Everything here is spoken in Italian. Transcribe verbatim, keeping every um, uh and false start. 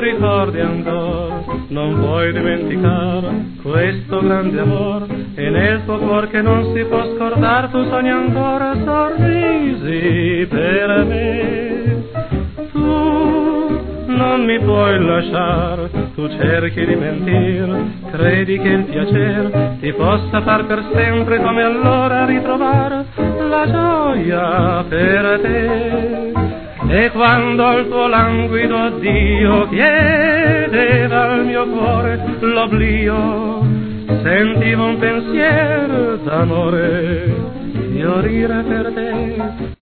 ricordi ancora, non puoi dimenticare questo grande amore, e nel tuo cuore che non si può scordare tu sogni ancora sorrisi per me. Tu non mi puoi lasciare, tu cerchi di mentire, credi che il piacere ti possa far per sempre come allora ritrovare la gioia per te. E quando il tuo languido addio chiedeva al mio cuore l'oblio, sentivo un pensiero d'amore fiorire per te.